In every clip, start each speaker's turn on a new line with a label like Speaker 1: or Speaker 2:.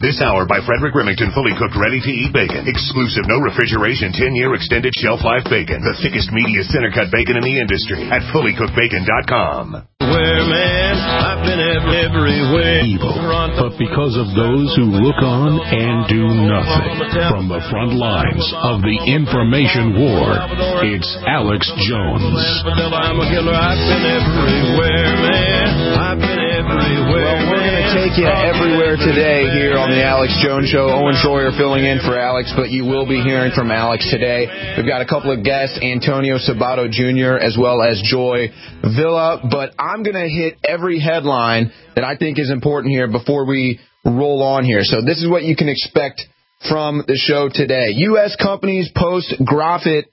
Speaker 1: This hour by Frederick Remington, fully cooked, ready-to-eat bacon. Exclusive, no refrigeration, 10-year extended shelf life bacon. The thickest, meatiest center-cut bacon in the industry at fullycookedbacon.com.
Speaker 2: Where, man, I've been everywhere.
Speaker 3: Evil, but because of those who look on and do nothing. From the front lines of the information war, it's Alex Jones.
Speaker 2: I'm a killer. I've been everywhere, man. I've been everywhere.
Speaker 4: Well, we're going to take you everywhere today here on the Alex Jones Show. Owen Schroyer filling in for Alex, but you will be hearing from Alex today. We've got a couple of guests, Antonio Sabato Jr. as well as Joy Villa, but I'm going to hit every headline that I think is important here before we roll on here. So this is what you can expect from the show today. U.S. companies post profit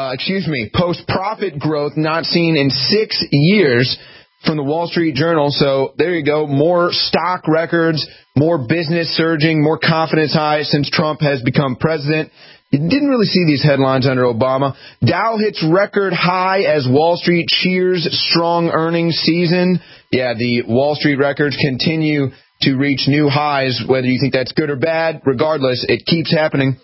Speaker 4: growth not seen in 6 years from the Wall Street Journal. So there you go. More stock records, more business surging, more confidence highs since Trump has become president. You didn't really see these headlines under Obama. Dow hits record high as Wall Street cheers strong earnings season. Yeah, the Wall Street records continue to reach new highs, whether you think that's good or bad. Regardless, it keeps happening.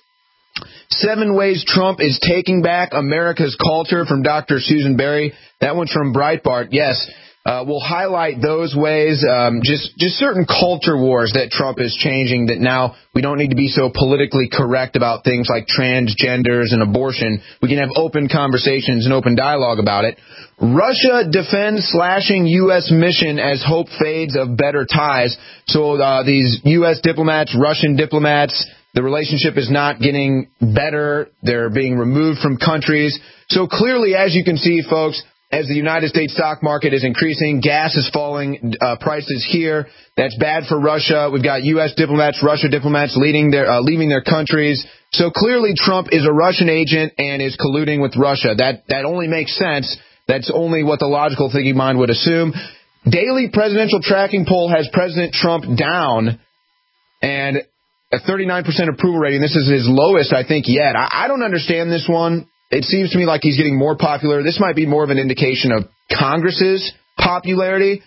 Speaker 4: 7 ways Trump is taking back America's culture from Dr. Susan Berry. That one's from Breitbart. Yes. We'll highlight those ways, just certain culture wars that Trump is changing, that now we don't need to be so politically correct about things like transgenders and abortion. We can have open conversations and open dialogue about it. Russia defends slashing U.S. mission as hope fades of better ties. So these U.S. diplomats, Russian diplomats, the relationship is not getting better. They're being removed from countries. So clearly, as you can see, folks, as the United States stock market is increasing, gas is falling, prices here. That's bad for Russia. We've got U.S. diplomats, Russia diplomats leaving their countries. So clearly Trump is a Russian agent and is colluding with Russia. That only makes sense. That's only what the logical thinking mind would assume. Daily presidential tracking poll has President Trump down and a 39% approval rating. This is his lowest, I think, yet. I don't understand this one. It seems to me like he's getting more popular. This might be more of an indication of Congress's popularity.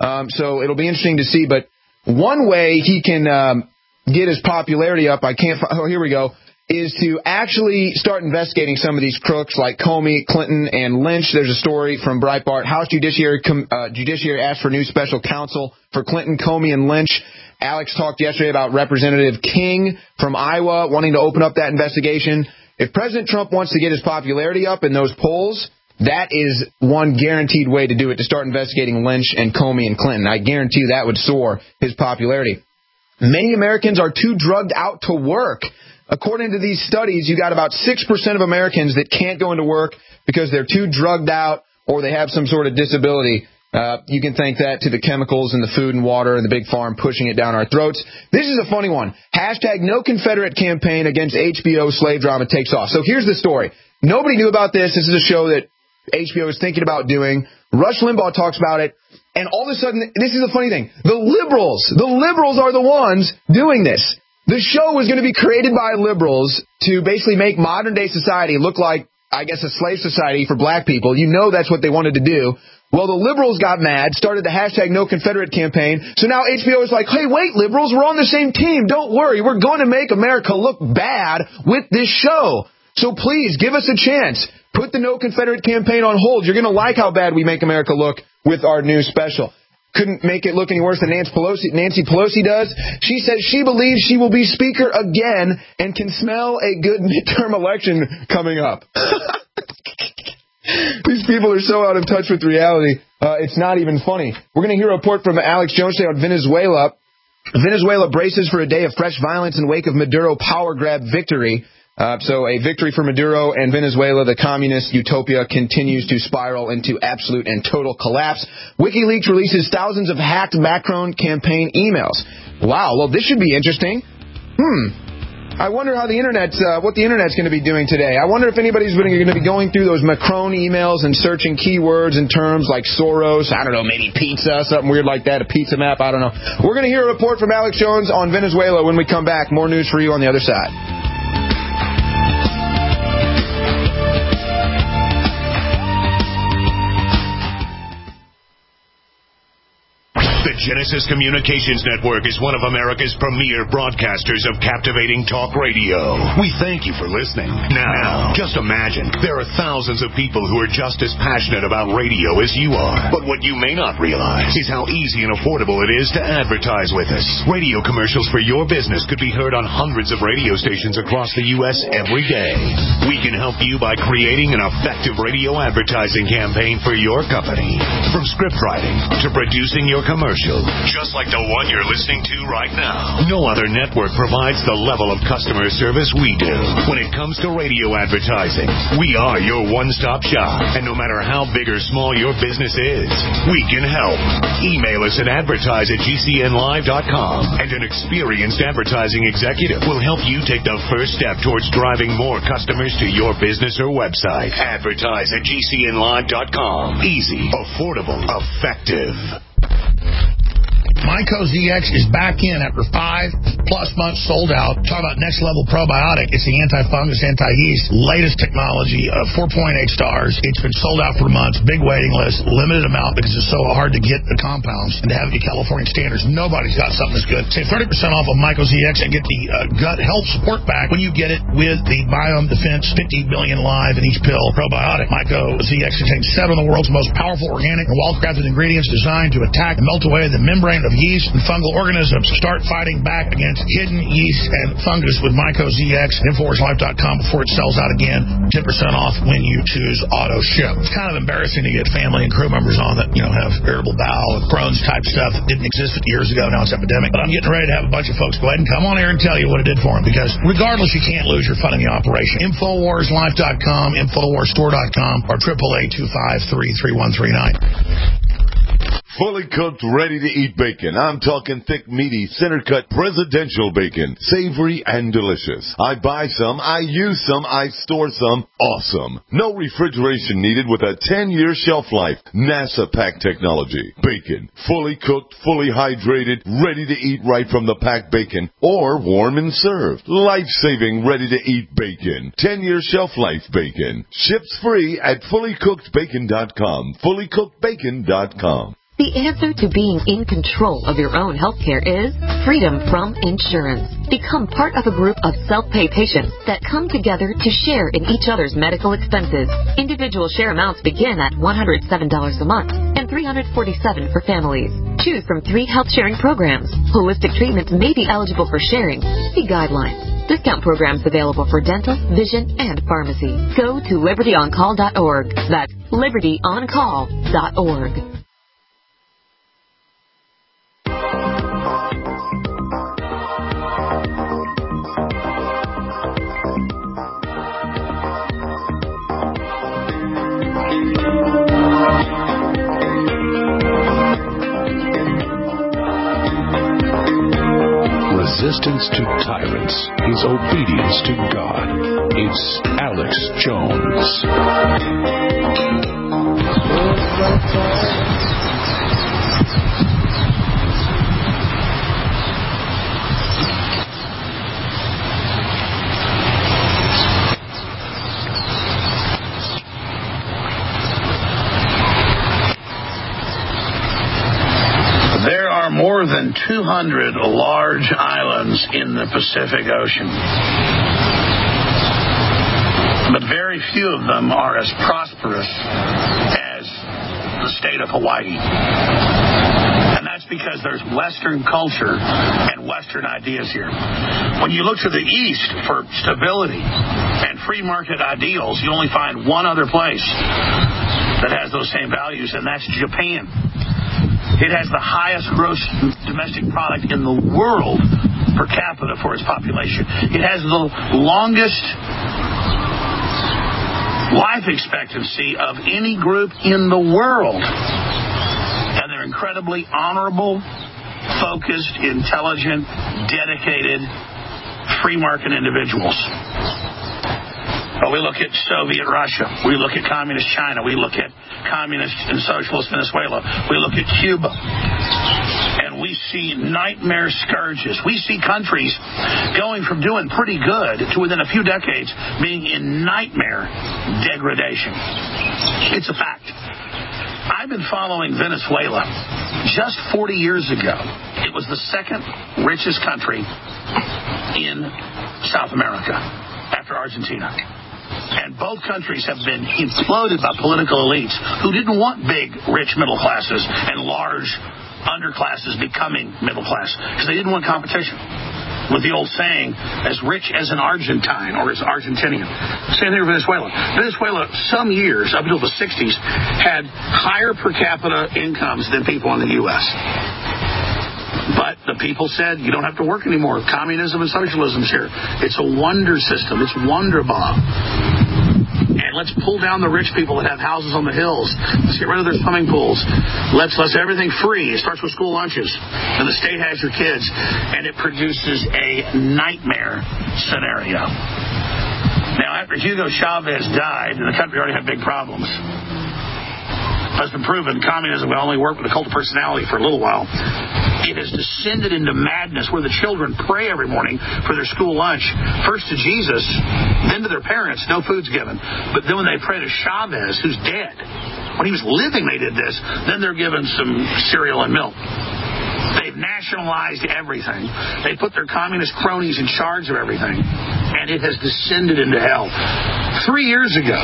Speaker 4: So it'll be interesting to see. But one way he can get his popularity up, here we go, is to actually start investigating some of these crooks like Comey, Clinton, and Lynch. There's a story from Breitbart. House Judiciary asked for new special counsel for Clinton, Comey, and Lynch. Alex talked yesterday about Representative King from Iowa wanting to open up that investigation. If President Trump wants to get his popularity up in those polls, that is one guaranteed way to do it, to start investigating Lynch and Comey and Clinton. I guarantee you that would soar his popularity. Many Americans are too drugged out to work. According to these studies, you got about 6% of Americans that can't go into work because they're too drugged out or they have some sort of disability. You can thank that to the chemicals and the food and water and the big farm pushing it down our throats. This is a funny one. Hashtag No Confederate campaign against HBO slave drama takes off. So here's the story. Nobody knew about this. This is a show that HBO is thinking about doing. Rush Limbaugh talks about it. And all of a sudden, this is the funny thing. The liberals are the ones doing this. The show was going to be created by liberals to basically make modern day society look like, I guess, a slave society for black people. You know that's what they wanted to do. Well, the liberals got mad, started the hashtag No Confederate campaign. So now HBO is like, hey, wait, liberals, we're on the same team. Don't worry. We're going to make America look bad with this show. So please give us a chance. Put the No Confederate campaign on hold. You're going to like how bad we make America look with our new special. Couldn't make it look any worse than Nancy Pelosi does. She says she believes she will be speaker again and can smell a good midterm election coming up. These people are so out of touch with reality. It's not even funny. We're going to hear a report from Alex Jones today on Venezuela. Venezuela braces for a day of fresh violence in wake of Maduro power grab victory. So a victory for Maduro and Venezuela. The communist utopia continues to spiral into absolute and total collapse. WikiLeaks releases thousands of hacked Macron campaign emails. Wow, well, this should be interesting. I wonder how what the internet's going to be doing today. I wonder if anybody's going to be going through those Macron emails and searching keywords and terms like Soros, I don't know, maybe pizza, something weird like that, a pizza map, I don't know. We're going to hear a report from Alex Jones on Venezuela when we come back. More news for you on the other side.
Speaker 1: The Genesis Communications Network is one of America's premier broadcasters of captivating talk radio. We thank you for listening. Now, just imagine, there are thousands of people who are just as passionate about radio as you are. But what you may not realize is how easy and affordable it is to advertise with us. Radio commercials for your business could be heard on hundreds of radio stations across the U.S. every day. We can help you by creating an effective radio advertising campaign for your company. From script writing to producing your commercial, just like the one you're listening to right now. No other network provides the level of customer service we do. When it comes to radio advertising, we are your one-stop shop. And no matter how big or small your business is, we can help. Email us at advertise@gcnlive.com, and an experienced advertising executive will help you take the first step towards driving more customers to your business or website. Advertise@gcnlive.com. Easy, affordable, effective.
Speaker 5: Myco ZX is back in after 5+ months sold out. Talk about next level probiotic. It's the anti-fungus, anti-yeast, latest technology of 4.8 stars. It's been sold out for months. Big waiting list, limited amount because it's so hard to get the compounds and to have it to California standards. Nobody's got something that's good. Save 30% off of Myco ZX and get the gut health support back when you get it with the Biome Defense 50 billion live in each pill probiotic. Myco ZX contains 7 of the world's most powerful organic and well-crafted ingredients designed to attack and melt away the membrane of yeast and fungal organisms. Start fighting back against hidden yeast and fungus with Myco ZX at InfoWarsLife.com before it sells out again. 10% off when you choose auto ship. It's kind of embarrassing to get family and crew members on that, have irritable bowel and Crohn's type stuff that didn't exist 50 years ago. Now it's epidemic. But I'm getting ready to have a bunch of folks go ahead and come on here and tell you what it did for them, because regardless, you can't lose your fun in the operation. InfoWarsLife.com, InfoWarsStore.com, or 888-253-3139.
Speaker 6: Fully cooked, ready-to-eat bacon. I'm talking thick, meaty, center-cut, presidential bacon. Savory and delicious. I buy some, I use some, I store some. Awesome. No refrigeration needed with a 10-year shelf life. NASA pack technology. Bacon. Fully cooked, fully hydrated, ready to eat right from the packed bacon. Or warm and served. Life-saving, ready-to-eat bacon. 10-year shelf life bacon. Ships free at fullycookedbacon.com. Fullycookedbacon.com.
Speaker 7: The answer to being in control of your own healthcare is freedom from insurance. Become part of a group of self-pay patients that come together to share in each other's medical expenses. Individual share amounts begin at $107 a month and $347 for families. Choose from 3 health-sharing programs. Holistic treatments may be eligible for sharing. See guidelines. Discount programs available for dental, vision, and pharmacy. Go to libertyoncall.org. That's libertyoncall.org.
Speaker 3: Resistance to tyrants is obedience to God. It's Alex Jones.
Speaker 5: More than 200 large islands in the Pacific Ocean. But very few of them are as prosperous as the state of Hawaii. And that's because there's Western culture and Western ideas here. When you look to the East for stability and free market ideals, you only find one other place that has those same values, and that's Japan. It has the highest gross domestic product in the world per capita for its population. It has the longest life expectancy of any group in the world. And they're incredibly honorable, focused, intelligent, dedicated, free market individuals. But we look at Soviet Russia. We look at communist China. We look at communist and socialist Venezuela. We look at Cuba. And we see nightmare scourges. We see countries going from doing pretty good to within a few decades being in nightmare degradation. It's a fact. I've been following Venezuela Just 40 years ago, it was the second richest country in South America after Argentina. And both countries have been imploded by political elites who didn't want big, rich middle classes and large underclasses becoming middle class because they didn't want competition. With the old saying, as rich as an Argentine or as Argentinian. Same thing with Venezuela. Venezuela, some years, up until the 60s, had higher per capita incomes than people in the U.S. But the people said, you don't have to work anymore. Communism and socialism's here. It's a wonder system. It's wonderbar. And let's pull down the rich people that have houses on the hills. Let's get rid of their swimming pools. Let's everything free. It starts with school lunches. And the state has your kids. And it produces a nightmare scenario. Now, after Hugo Chavez died, and the country already had big problems, it's been proven communism will only work with a cult of personality for a little while. It has descended into madness where the children pray every morning for their school lunch, first to Jesus, then to their parents, no food's given. But then when they pray to Chavez, who's dead, when he was living they did this, then they're given some cereal and milk. They've nationalized everything. They put their communist cronies in charge of everything. And it has descended into hell. 3 years ago,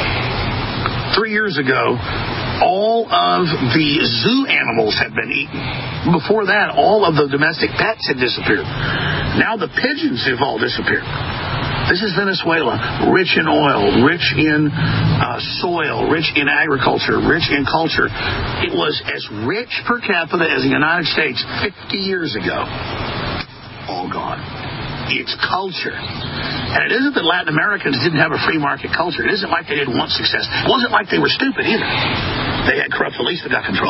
Speaker 5: all of the zoo animals had been eaten. Before that, all of the domestic pets had disappeared. Now the pigeons have all disappeared. This is Venezuela, rich in oil, rich in soil, rich in agriculture, rich in culture. It was as rich per capita as the United States 50 years ago. All gone. It's culture. And it isn't that Latin Americans didn't have a free market culture. It isn't like they didn't want success. It wasn't like they were stupid either. They had corrupt elites that got control.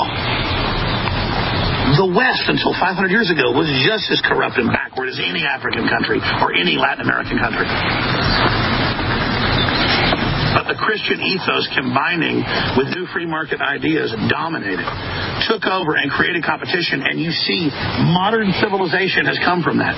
Speaker 5: The West, until 500 years ago, was just as corrupt and backward as any African country or any Latin American country. But the Christian ethos combining with new free market ideas dominated, took over and created competition, and you see modern civilization has come from that.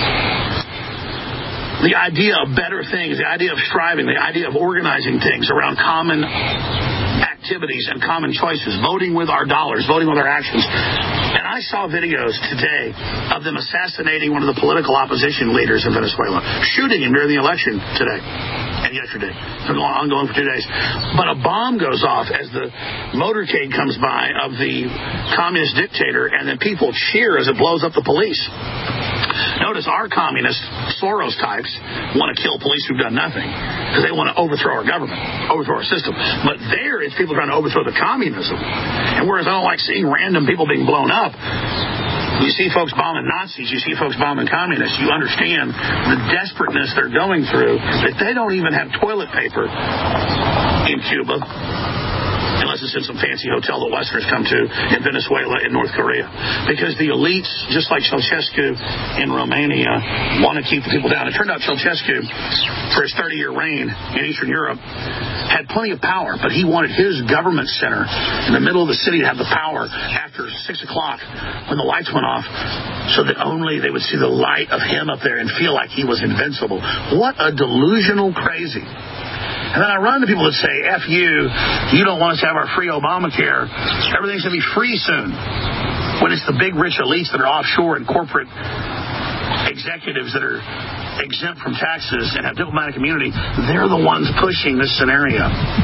Speaker 5: The idea of better things, the idea of striving, the idea of organizing things around common activities and common choices, voting with our dollars, voting with our actions. And I saw videos today of them assassinating one of the political opposition leaders in Venezuela, shooting him during the election today and yesterday. It's been ongoing for 2 days. But a bomb goes off as the motorcade comes by of the communist dictator, and then people cheer as it blows up the police. Notice our communist Soros types want to kill police who've done nothing because they want to overthrow our government, overthrow our system. But there it's people trying to overthrow the communism. And whereas I don't like seeing random people being blown up, you see folks bombing Nazis, you see folks bombing communists, you understand the desperateness they're going through, that they don't even have toilet paper in Cuba. Unless it's in some fancy hotel that Westerners come to in Venezuela and North Korea. Because the elites, just like Ceausescu in Romania, want to keep the people down. It turned out Ceausescu, for his 30-year reign in Eastern Europe, had plenty of power, but he wanted his government center in the middle of the city to have the power after 6 o'clock when the lights went off, so that only they would see the light of him up there and feel like he was invincible. What a delusional crazy. And then I run into people that say, F you don't want us to have our free Obamacare. Everything's going to be free soon. When it's the big, rich elites that are offshore and corporate executives that are exempt from taxes and have diplomatic immunity, they're the ones pushing this scenario.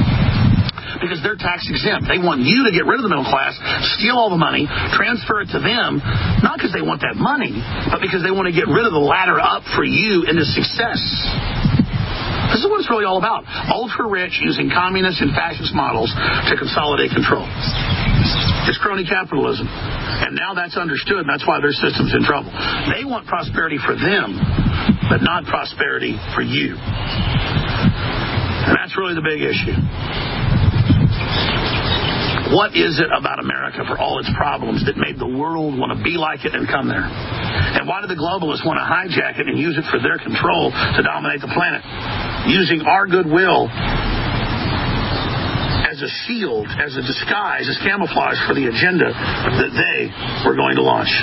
Speaker 5: Because they're tax exempt. They want you to get rid of the middle class, steal all the money, transfer it to them, not because they want that money, but because they want to get rid of the ladder up for you into success. This is what it's really all about. Ultra-rich using communist and fascist models to consolidate control. It's crony capitalism. And now that's understood, and that's why their system's in trouble. They want prosperity for them, but not prosperity for you. And that's really the big issue. What is it about America, for all its problems, that made the world want to be like it and come there? And why do the globalists want to hijack it and use it for their control to dominate the planet? Using our goodwill as a shield, as a disguise, as camouflage for the agenda that they were going to launch.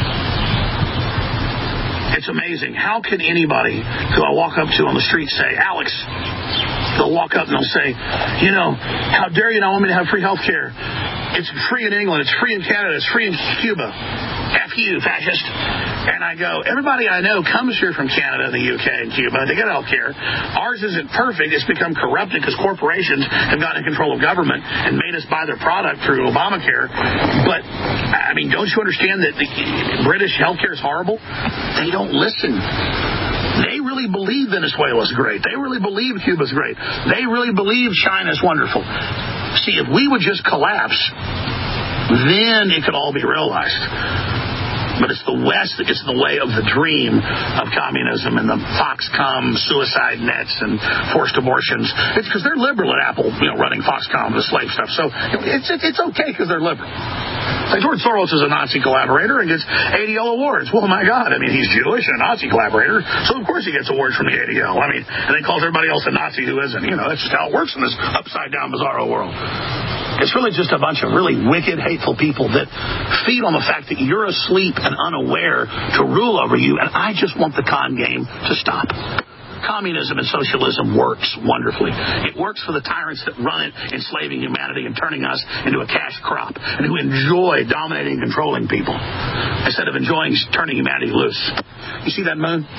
Speaker 5: It's amazing. How can anybody who I walk up to on the street say, Alex, they'll walk up and they'll say, how dare you not want me to have free health care? It's free in England. It's free in Canada. It's free in Cuba. F you, fascist. And I go, everybody I know comes here from Canada, the UK, and Cuba. They get health care. Ours isn't perfect. It's become corrupted because corporations have gotten in control of government and made us buy their product through Obamacare. But, I mean, don't you understand that the British health care is horrible? They don't listen. They really believe Venezuela's great. They really believe Cuba's great. They really believe China's wonderful. See, if we would just collapse, then it could all be realized. But it's the West that gets in the way of the dream of communism and the Foxconn suicide nets and forced abortions. It's because they're liberal at Apple, running Foxconn, the slave stuff. So it's okay because they're liberal. Like George Soros is a Nazi collaborator and gets ADL awards. Well, my God, I mean, he's Jewish and a Nazi collaborator, so of course he gets awards from the ADL. I mean, and he calls everybody else a Nazi who isn't. That's just how it works in this upside-down, bizarro world. It's really just a bunch of really wicked, hateful people that feed on the fact that you're asleep and unaware to rule over you, and I just want the con game to stop. Communism and socialism works wonderfully. It works for the tyrants that run it, enslaving humanity and turning us into a cash crop, and who enjoy dominating and controlling people instead of enjoying turning humanity loose. You see that moon?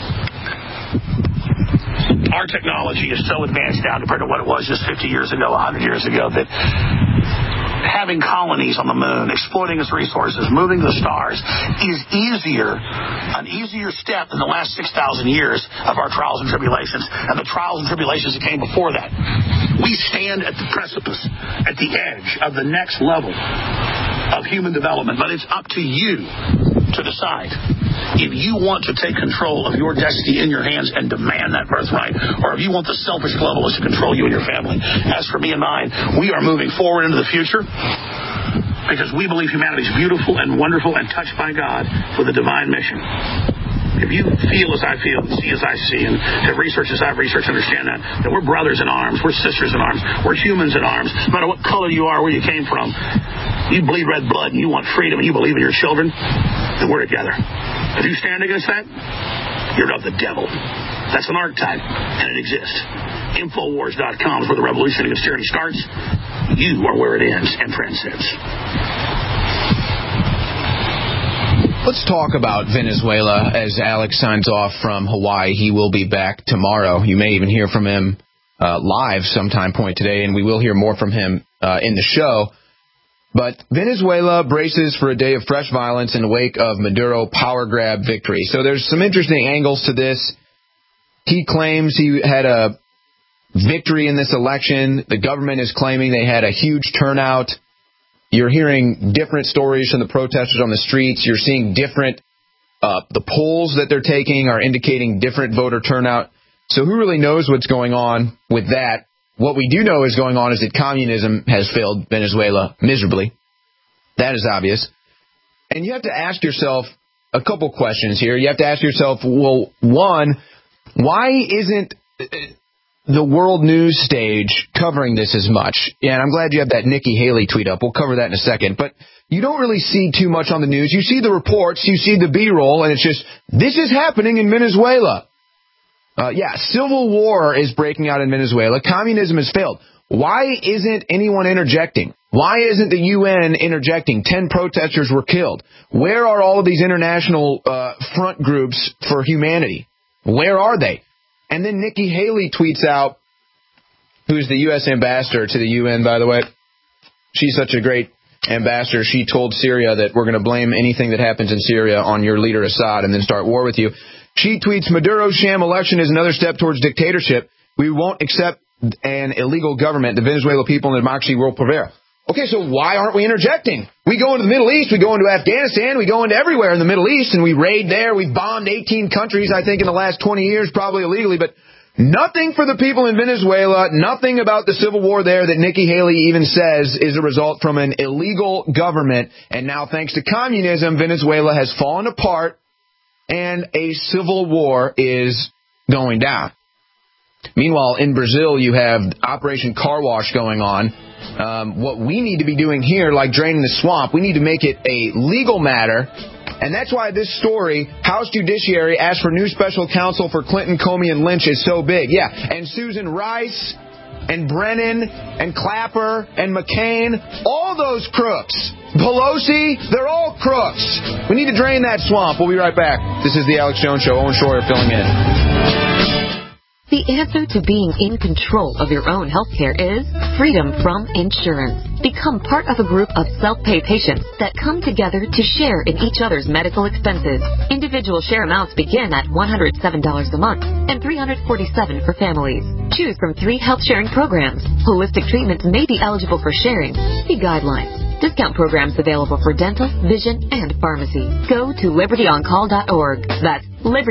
Speaker 5: Our technology is so advanced now compared to what it was just 50 years ago, 100 years ago, that having colonies on the moon, exploiting its resources, moving the stars, is an easier step than the last 6,000 years of our trials and tribulations, and the trials and tribulations that came before that. We stand at the precipice, at the edge of the next level of human development, but it's up to you to decide if you want to take control of your destiny in your hands and demand that birthright, or if you want the selfish globalists to control you and your family. As for me and mine, we are moving forward into the future because we believe humanity is beautiful and wonderful and touched by God with a divine mission. If you feel as I feel and see as I see and have researched as I've researched, understand that we're brothers in arms, we're sisters in arms, we're humans in arms, no matter what color you are, where you came from. You bleed red blood and you want freedom and you believe in your children, then we're together. If you stand against that, you're of the devil. That's an archetype, and it exists. Infowars.com is where the revolution against tyranny starts. You are where it ends and transcends.
Speaker 4: Let's talk about Venezuela as Alex signs off from Hawaii. He will be back tomorrow. You may even hear from him live sometime point today, and we will hear more from him in the show. But Venezuela braces for a day of fresh violence in the wake of Maduro power grab victory. So there's some interesting angles to this. He claims he had a victory in this election. The government is claiming they had a huge turnout. You're hearing different stories from the protesters on the streets. You're seeing different, the polls that they're taking are indicating different voter turnout. So who really knows what's going on with that? What we do know is going on is that communism has failed Venezuela miserably. That is obvious. And you have to ask yourself a couple questions here. You have to ask yourself, well, one, why isn't the world news stage covering this as much? Yeah, and I'm glad you have that Nikki Haley tweet up. We'll cover that in a second. But you don't really see too much on the news. You see the reports, you see the B-roll, and it's just, this is happening in Venezuela. Civil war is breaking out in Venezuela. Communism has failed. Why isn't anyone interjecting? Why isn't the UN interjecting? 10 protesters were killed. Where are all of these international front groups for humanity? Where are they? And then Nikki Haley tweets out, who's the U.S. ambassador to the UN, by the way. She's such a great ambassador. She told Syria that we're going to blame anything that happens in Syria on your leader Assad and then start war with you. She tweets, Maduro's sham election is another step towards dictatorship. We won't accept an illegal government. The Venezuelan people and democracy will prevail. Okay, so why aren't we interjecting? We go into the Middle East, we go into Afghanistan, we go into everywhere in the Middle East, and we raid there. We've bombed 18 countries, I think, in the last 20 years, probably illegally, but nothing for the people in Venezuela, nothing about the civil war there that Nikki Haley even says is a result from an illegal government. And now, thanks to communism, Venezuela has fallen apart, and a civil war is going down. Meanwhile, in Brazil, you have Operation Car Wash going on. What we need to be doing here, like draining the swamp, we need to make it a legal matter. And that's why this story, House Judiciary asked for new special counsel for Clinton, Comey, and Lynch, is so big. Yeah, and Susan Rice and Brennan and Clapper and McCain, all those crooks. Pelosi, they're all crooks. We need to drain that swamp. We'll be right back. This is the Alex Jones Show. Owen Schroyer filling in.
Speaker 7: The answer to being in control of your own healthcare is freedom from insurance. Become part of a group of self-pay patients that come together to share in each other's medical expenses. Individual share amounts begin at $107 a month and $347 for families. Choose from 3 health-sharing programs. Holistic treatments may be eligible for sharing. See guidelines. Discount programs available for dental, vision, and pharmacy. Go to libertyoncall.org. That's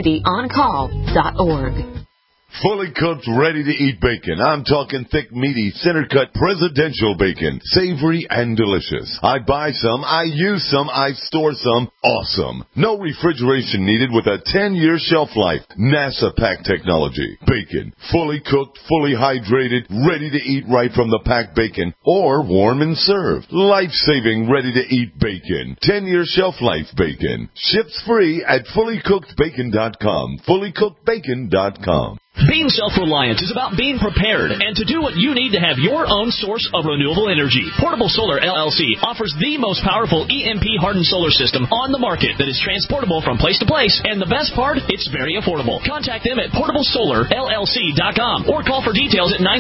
Speaker 7: libertyoncall.org.
Speaker 6: Fully cooked, ready-to-eat bacon. I'm talking thick, meaty, center-cut, presidential bacon. Savory and delicious. I buy some, I use some, I store some. Awesome. No refrigeration needed with a 10-year shelf life. NASA pack technology. Bacon. Fully cooked, fully hydrated, ready to eat right from the packed bacon. Or warm and served. Life-saving, ready-to-eat bacon. 10-year shelf life bacon. Ships free at fullycookedbacon.com. Fullycookedbacon.com.
Speaker 8: Being self-reliant is about being prepared and to do what you need to have your own source of renewable energy. Portable Solar LLC offers the most powerful EMP-hardened solar system on the market that is transportable from place to place, and the best part, it's very affordable. Contact them at portablesolarllc.com or call for details at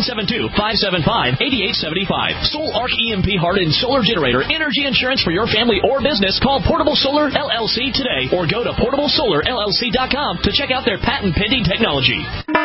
Speaker 8: 972-575-8875. Sol Arc EMP-hardened solar generator energy insurance for your family or business. Call Portable Solar LLC today or go to portablesolarllc.com to check out their patent-pending technology.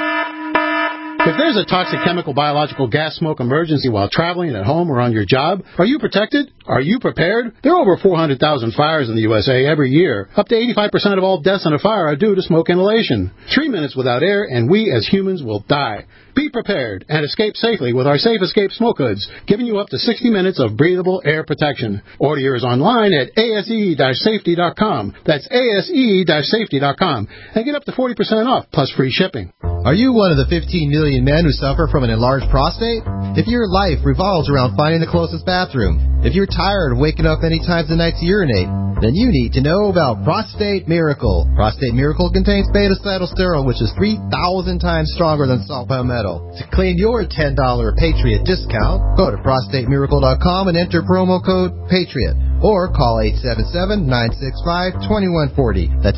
Speaker 9: If there's a toxic chemical, biological, gas, smoke emergency while traveling at home or on your job, are you protected? Are you prepared? There are over 400,000 fires in the USA every year. Up to 85% of all deaths in a fire are due to smoke inhalation. 3 minutes without air, and we as humans will die. Be prepared and escape safely with our Safe Escape smoke hoods, giving you up to 60 minutes of breathable air protection. Order yours online at ase-safety.com. That's ase-safety.com. And get up to 40% off, plus free shipping.
Speaker 10: Are you one of the 15 million men who suffer from an enlarged prostate? If your life revolves around finding the closest bathroom, if you're tired of waking up many times a night to urinate, then you need to know about Prostate Miracle. Prostate Miracle contains beta-cytosterol, which is 3,000 times stronger than salt palmetto. To claim your $10 Patriot discount, go to prostatemiracle.com and enter promo code PATRIOT. Or call 877-965-2140. That's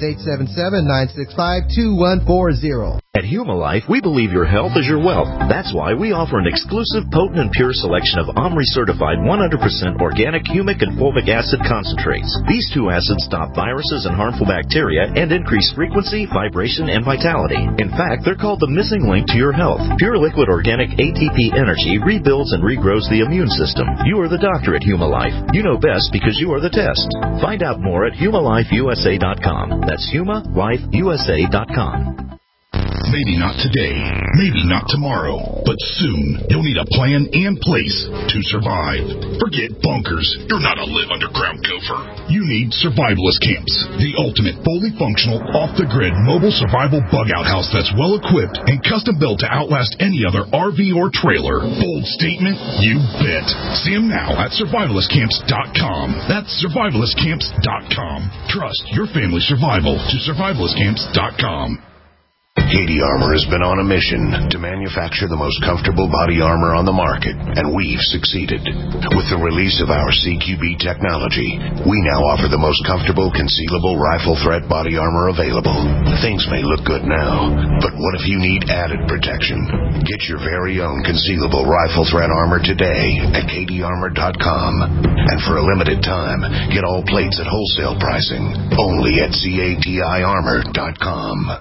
Speaker 10: 877-965-2140.
Speaker 11: At Humalife, we believe your health is your wealth. That's why we offer an exclusive, potent, and pure selection of OMRI-certified 100% organic humic and fulvic acid concentrates. These 2 acids stop viruses and harmful bacteria and increase frequency, vibration, and vitality. In fact, they're called the missing link to your health. Pure liquid organic ATP energy rebuilds and regrows the immune system. You are the doctor at Humalife. You know best because you are the test. Find out more at humalifeusa.com. That's humalifeusa.com.
Speaker 12: Maybe not today, maybe not tomorrow, but soon you'll need a plan in place to survive. Forget bunkers. You're not a live underground gopher. You need survivalist camps, the ultimate fully functional, off-the-grid mobile survival bug-out house that's well-equipped and custom-built to outlast any other RV or trailer. Bold statement? You bet. See them now at survivalistcamps.com. That's survivalistcamps.com. Trust your family's survival to survivalistcamps.com.
Speaker 1: Katie Armor has been on a mission to manufacture the most comfortable body armor on the market, and we've succeeded. With the release of our CQB technology, we now offer the most comfortable, concealable rifle threat body armor available. Things may look good now, but what if you need added protection? Get your very own concealable rifle threat armor today at katiearmor.com. And for a limited time, get all plates at wholesale pricing, only at CATIarmor.com.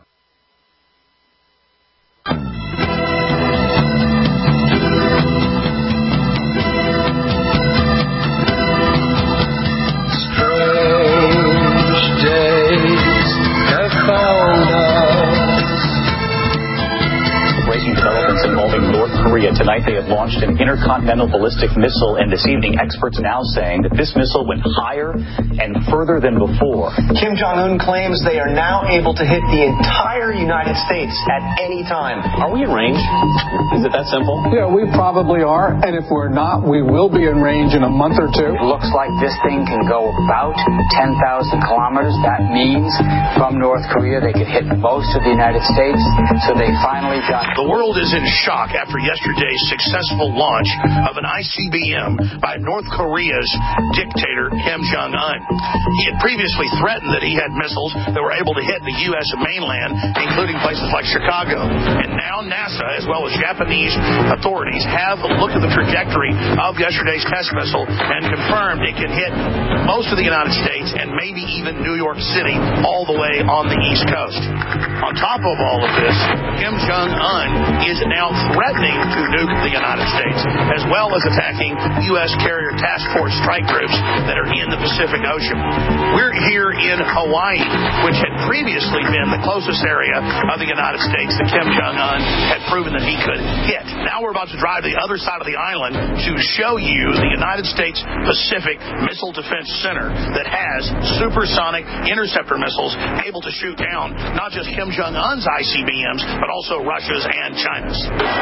Speaker 13: Korea. Tonight they have launched an intercontinental ballistic missile, and this evening experts now saying that this missile went higher and further than before.
Speaker 14: Kim Jong-un claims they are now able to hit the entire United States at any time.
Speaker 13: Are we in range? Is it that simple?
Speaker 15: Yeah, we probably are, and if we're not, we will be in range in a month or two.
Speaker 16: It looks like this thing can go about 10,000 kilometers. That means from North Korea they could hit most of the United States, so they finally got...
Speaker 5: The world is in shock after yesterday's yesterday's successful launch of an ICBM by North Korea's dictator Kim Jong-un. He had previously threatened that he had missiles that were able to hit the U.S. mainland, including places like Chicago. And now NASA, as well as Japanese authorities, have looked at the trajectory of yesterday's test missile and confirmed it can hit most of the United States and maybe even New York City all the way on the East Coast. On top of all of this, Kim Jong-un is now threatening to nuke the United States, as well as attacking U.S. carrier task force strike groups that are in the Pacific Ocean. We're here in Hawaii, which had previously been the closest area of the United States that Kim Jong-un had proven that he could hit. Now we're about to drive to the other side of the island to show you the United States Pacific Missile Defense Center that has supersonic interceptor missiles able to shoot down not just Kim Jong-un's ICBMs, but also Russia's and China's.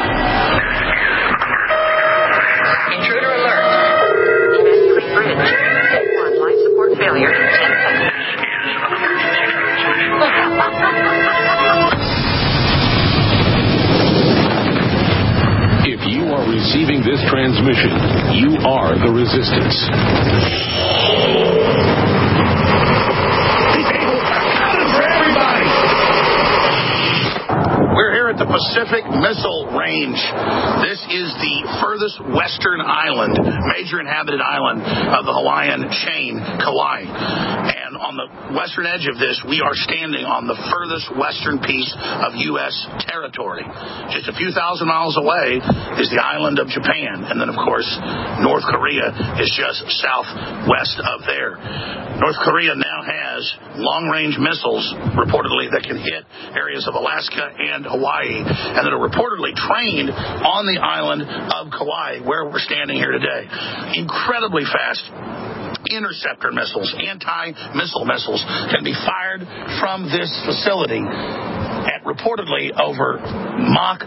Speaker 7: Intruder alert. Evacuate bridge. One life support failure in 10 seconds.
Speaker 3: If you are receiving this transmission, you are the resistance.
Speaker 5: We're here at the Pacific Missile Range. This is the furthest western island, major inhabited island of the Hawaiian chain, Kauai. And on the western edge of this, we are standing on the furthest western piece of U.S. territory. Just a few thousand miles away is the island of Japan. And then, of course, North Korea is just southwest of there. North Korea now has long-range missiles, reportedly, that can hit areas of Alaska and Hawaii, and that are reportedly trained on the island of Kauai, where we're standing here today. Incredibly fast interceptor missiles, anti-missile missiles, can be fired from this facility at reportedly over Mach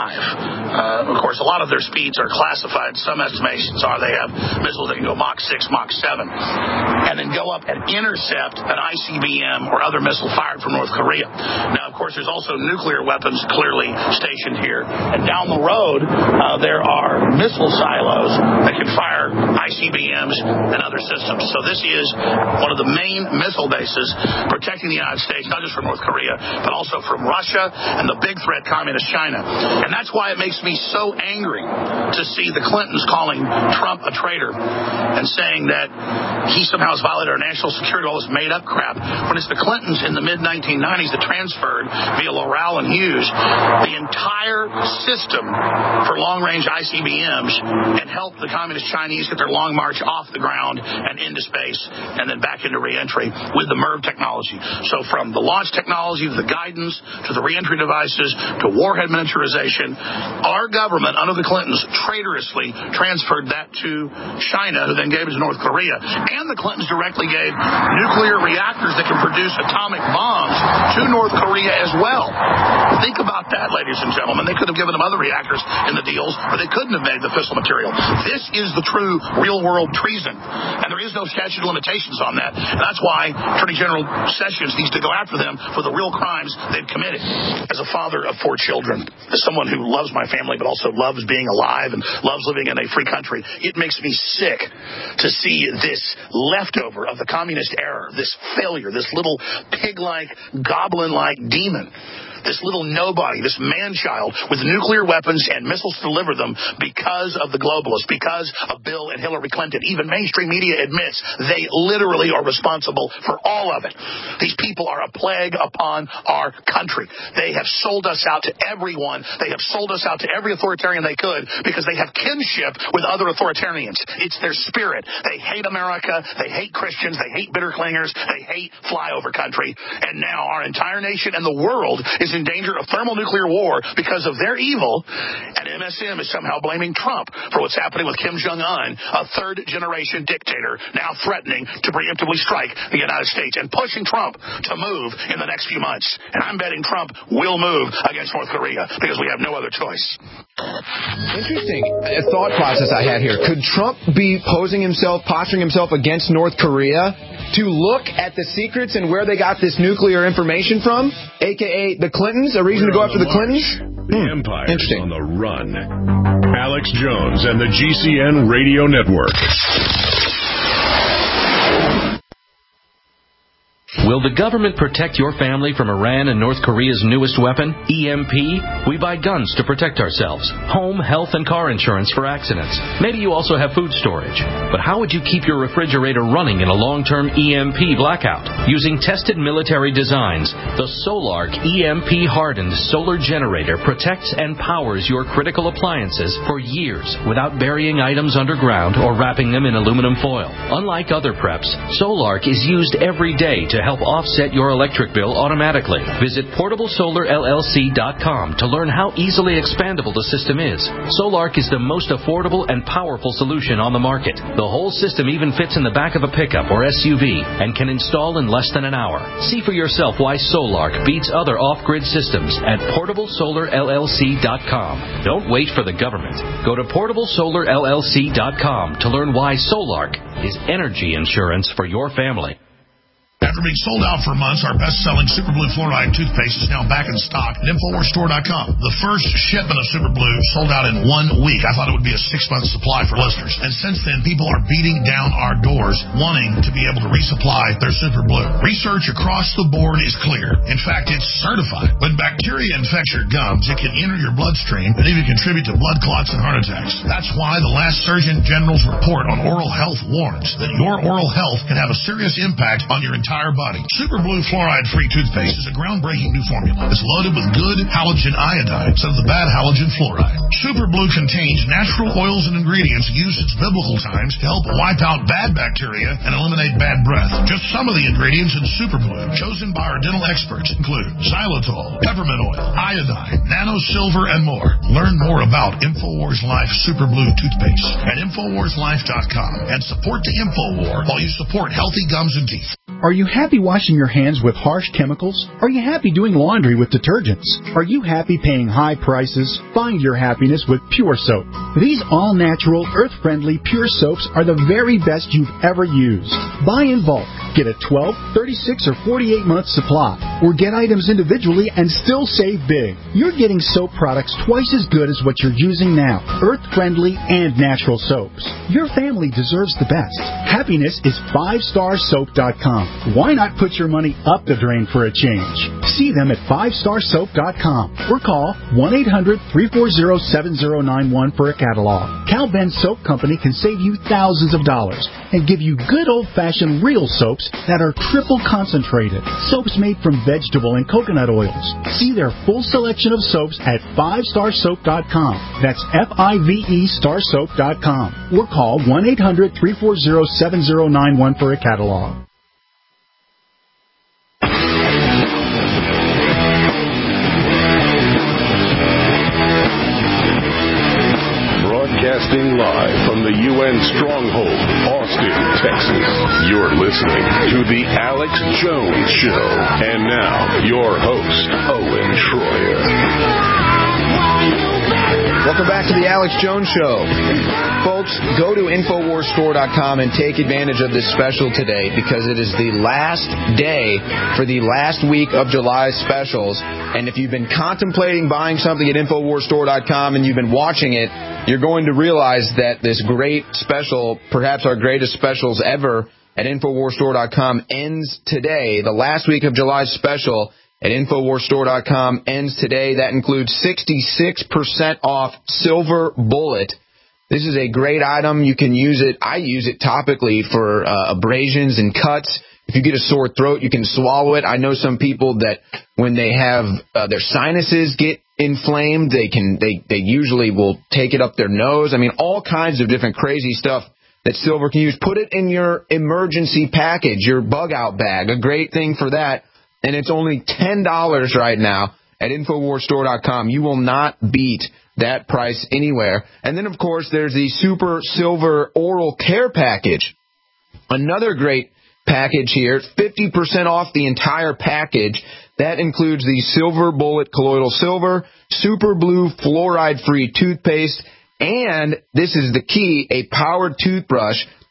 Speaker 5: 5. Of course, a lot of their speeds are classified. Some estimations are they have missiles that can go Mach 6, Mach 7, and then go up and intercept an ICBM or other missile fired from North Korea. Now, of course, there's also nuclear weapons clearly stationed here. And down the road, there are missile silos that can fire ICBMs and other systems. So this is one of the main missile bases protecting the United States, not just from North Korea, but also from Russia and the big threat, Communist China. And that's why it makes me so angry to see the Clintons calling Trump a traitor and saying that he somehow has violated our national security, all this made-up crap, when it's the Clintons in the mid-1990s that transferred, via Loral and Hughes, the entire system for long-range ICBMs and helped the Communist Chinese get their long march off the ground and into space and then back into re-entry with the MERV technology. So from the launch technology to the guidance to the re-entry devices to warhead miniaturization, our government under the Clintons traitorously transferred that to China, who then gave it to North Korea. And the Clintons directly gave nuclear reactors that can produce atomic bombs to North Korea as well. Think about that, ladies and gentlemen. They could have given them other reactors in the deals, or they couldn't have made the fissile material. This is the true real-world treason. And there is no statute of limitations on that. And that's why Attorney General Sessions needs to go after them for the real crimes they've committed. As a father of 4 children, as someone who loves my family but also loves being alive and loves living in a free country, it makes me sick to see this leftover of the communist era, this failure, this little pig-like, goblin-like demon, this little nobody, this man-child with nuclear weapons and missiles to deliver them because of the globalists, because of Bill and Hillary Clinton. Even mainstream media admits they literally are responsible for all of it. These people are a plague upon our country. They have sold us out to everyone. They have sold us out to every authoritarian they could because they have kinship with other authoritarians. It's their spirit. They hate America. They hate Christians. They hate bitter clingers. They hate flyover country. And now our entire nation and the world is in danger of thermonuclear war because of their evil, and MSM is somehow blaming Trump for what's happening with Kim Jong-un, a third-generation dictator, now threatening to preemptively strike the United States and pushing Trump to move in the next few months. And I'm betting Trump will move against North Korea because we have no other choice.
Speaker 4: Interesting thought process I had here. Could Trump be posturing himself against North Korea to look at the secrets and where they got this nuclear information from, a.k.a. the Clintons, a reason to go after the Clintons?
Speaker 3: The empire's on the run. Alex Jones and the GCN Radio Network.
Speaker 17: Will the government protect your family from Iran and North Korea's newest weapon, EMP? We buy guns to protect ourselves, home, health, and car insurance for accidents. Maybe you also have food storage. But how would you keep your refrigerator running in a long-term EMP blackout? Using tested military designs, the Solark EMP-hardened solar generator protects and powers your critical appliances for years without burying items underground or wrapping them in aluminum foil. Unlike other preps, Solark is used every day to help offset your electric bill automatically. Visit PortableSolarLLC.com to learn how easily expandable the system is. Solark is the most affordable and powerful solution on the market. The whole system even fits in the back of a pickup or SUV and can install in less than an hour. See for yourself why Solark beats other off-grid systems at PortableSolarLLC.com. Don't wait for the government. Go to PortableSolarLLC.com to learn why Solark is energy insurance for your family.
Speaker 5: After being sold out for months, our best-selling Super Blue Fluoride toothpaste is now back in stock at InfoWarsStore.com. The first shipment of Super Blue sold out in 1 week. I thought it would be a 6-month supply for listeners. And since then, people are beating down our doors wanting to be able to resupply their Super Blue. Research across the board is clear. In fact, it's certified. When bacteria infects your gums, it can enter your bloodstream and even contribute to blood clots and heart attacks. That's why the last Surgeon General's report on oral health warns that your oral health can have a serious impact on your entire body. Super Blue Fluoride-Free toothpaste is a groundbreaking new formula. It's loaded with good halogen iodine instead of the bad halogen fluoride. Super Blue contains natural oils and ingredients used since biblical times to help wipe out bad bacteria and eliminate bad breath. Just some of the ingredients in Super Blue, chosen by our dental experts, include xylitol, peppermint oil, iodine, nano-silver, and more. Learn more about InfoWars Life Super Blue toothpaste at InfoWarsLife.com and support the InfoWar while you support healthy gums and teeth.
Speaker 18: Are you happy washing your hands with harsh chemicals? Are you happy doing laundry with detergents? Are you happy paying high prices? Find your happiness with Pure Soap. These all-natural, earth-friendly Pure Soaps are the very best you've ever used. Buy in bulk. Get a 12, 36, or 48-month supply. Or get items individually and still save big. You're getting soap products twice as good as what you're using now. Earth-friendly and natural soaps. Your family deserves the best. Happiness is 5starsoap.com. Why not put your money up the drain for a change? See them at 5starsoap.com or call 1-800-340-7091 for a catalog. Cal Ben Soap Company can save you thousands of dollars and give you good old-fashioned real soaps that are triple concentrated. Soaps made from vegetable and coconut oils. See their full selection of soaps at 5starsoap.com. That's F-I-V-E starsoap.com or call 1-800-340-7091 for a catalog.
Speaker 3: Broadcasting live from the UN stronghold, Austin, Texas. You're listening to The Alex Jones Show. And now, your host, Owen Schroyer.
Speaker 4: Welcome back to The Alex Jones Show. Folks, go to InfoWarsStore.com and take advantage of this special today because it is the last day for the last week of July specials. And if you've been contemplating buying something at InfoWarsStore.com and you've been watching it, you're going to realize that this great special, perhaps our greatest specials ever at InfoWarsStore.com, ends today. The last week of July special at InfoWarsStore.com ends today. That includes 66% off Silver Bullet. This is a great item. You can use it. I use it topically for abrasions and cuts. If you get a sore throat, you can swallow it. I know some people that when they have their sinuses get inflamed, they usually will take it up their nose. I mean, all kinds of different crazy stuff that Silver can use. Put it in your emergency package, your bug out bag. A great thing for that. And it's only $10 right now at InfoWarsStore.com. You will not beat that price anywhere. And then, of course, there's the Super Silver Oral Care Package. Another great package here, 50% off the entire package. That includes the Silver Bullet Colloidal Silver, Super Blue Fluoride-Free Toothpaste, and this is the key, a powered toothbrush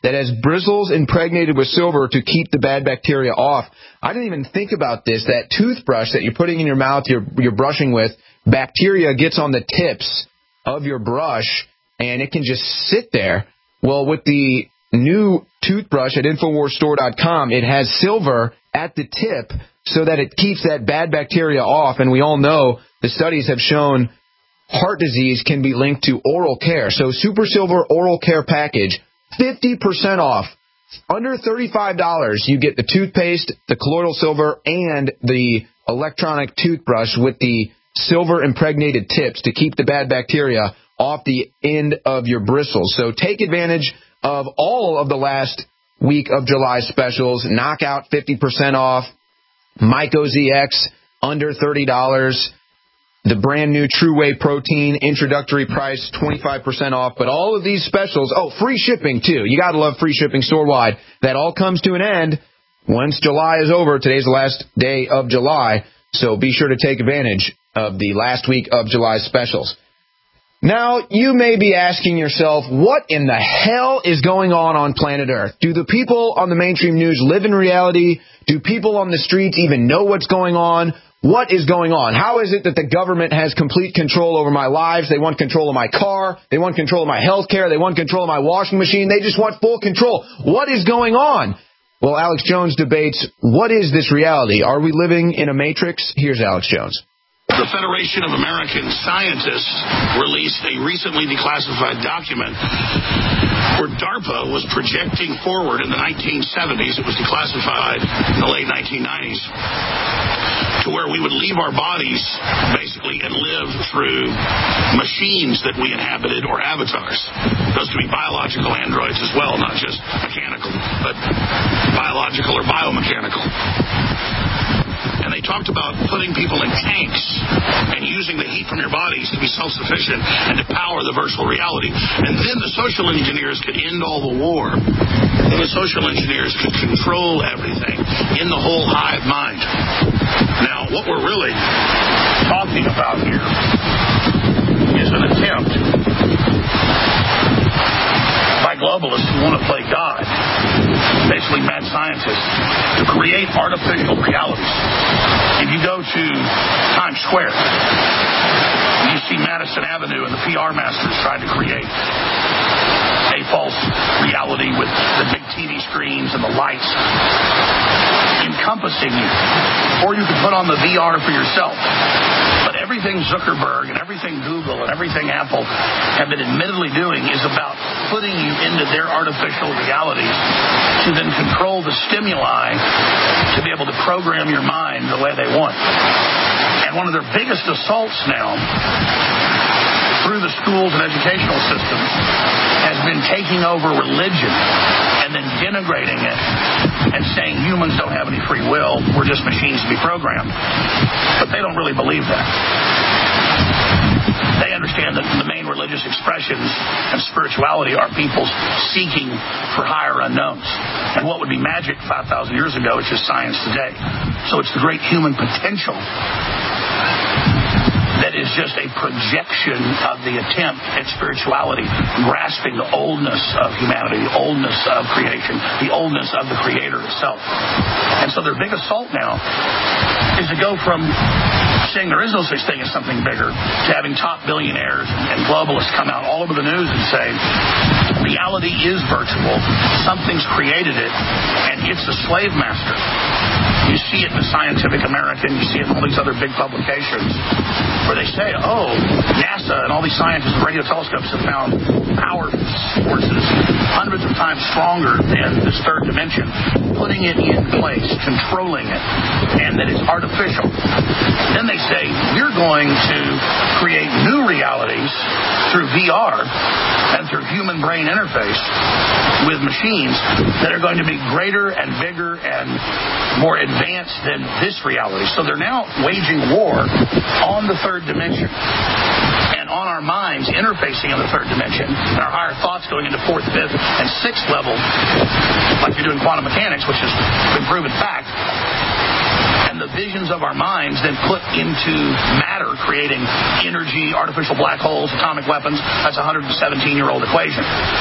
Speaker 4: that has bristles impregnated with silver to keep the bad bacteria off. I didn't even think about this. That toothbrush that you're putting in your mouth, you're brushing with, bacteria gets on the tips of your brush, and it can just sit there. Well, with the new toothbrush at InfoWarsStore.com, it has silver at the tip so that it keeps that bad bacteria off. And we all know the studies have shown heart disease can be linked to oral care. So Super Silver Oral Care Package, 50% off. Under $35, you get the toothpaste, the colloidal silver, and the electronic toothbrush with the silver impregnated tips to keep the bad bacteria off the end of your bristles. So take advantage of all of the last week of July specials. Knockout, 50% off. MycoZX, under $30. The brand new True Whey Protein, introductory price, 25% off. But all of these specials, free shipping too. You got to love free shipping store-wide. That all comes to an end once July is over. Today's the last day of July. So be sure to take advantage of the last week of July specials. Now, you may be asking yourself, what in the hell is going on planet Earth? Do the people on the mainstream news live in reality? Do people on the streets even know what's going on? What is going on? How is it that the government has complete control over my lives? They want control of my car. They want control of my health care. They want control of my washing machine. They just want full control. What is going on? Well, Alex Jones debates, what is this reality? Are we living in a matrix? Here's Alex Jones.
Speaker 19: The Federation of American Scientists released a recently declassified document where DARPA was projecting forward in the 1970s. It was declassified in the late 1990s. To where we would leave our bodies, basically, and live through machines that we inhabited or avatars. Those could be biological androids as well, not just mechanical, but biological or biomechanical. And they talked about putting people in tanks and using the heat from your bodies to be self-sufficient and to power the virtual reality. And then the social engineers could end all the war. And the social engineers could control everything in the whole hive mind. Now, what we're really talking about here is an attempt by globalists who want to play God, basically mad scientists, to create artificial realities. If you go to Times Square, you see Madison Avenue and the PR masters trying to create a false reality with the big TV screens and the lights encompassing you. Or you can put on the VR for yourself. But everything Zuckerberg and everything Google and everything Apple have been admittedly doing is about putting you into their artificial realities to then control the stimuli to be able to program your mind the way they want. And one of their biggest assaults now through the schools and educational systems has been taking over religion and then denigrating it and saying humans don't have any free will, we're just machines to be programmed. But they don't really believe that. They understand that the main religious expressions and spirituality are people seeking for higher unknowns. And what would be magic 5,000 years ago is just science today. So it's the great human potential that is just a projection of the attempt at spirituality, grasping the oldness of humanity, the oldness of creation, the oldness of the Creator itself. And so their big assault now is to go from saying there is no such thing as something bigger to having top billionaires and globalists come out all over the news and say, reality is virtual, something's created it, and it's a slave master. You see it in the Scientific American, you see it in all these other big publications, where they say, NASA and all these scientists with radio telescopes have found power forces hundreds of times stronger than this third dimension, putting it in place, controlling it, and that it's artificial. Then they say, we're going to create new realities through VR and through human brain interface with machines that are going to be greater and bigger and more advanced than this reality. So they're now waging war on the third dimension and on our minds interfacing on the third dimension and our higher thoughts going into fourth, fifth, and sixth level, like you do in quantum mechanics, which has been proven fact. And the visions of our minds then put into matter, creating energy, artificial black holes, atomic weapons. That's a 117-year-old equation. And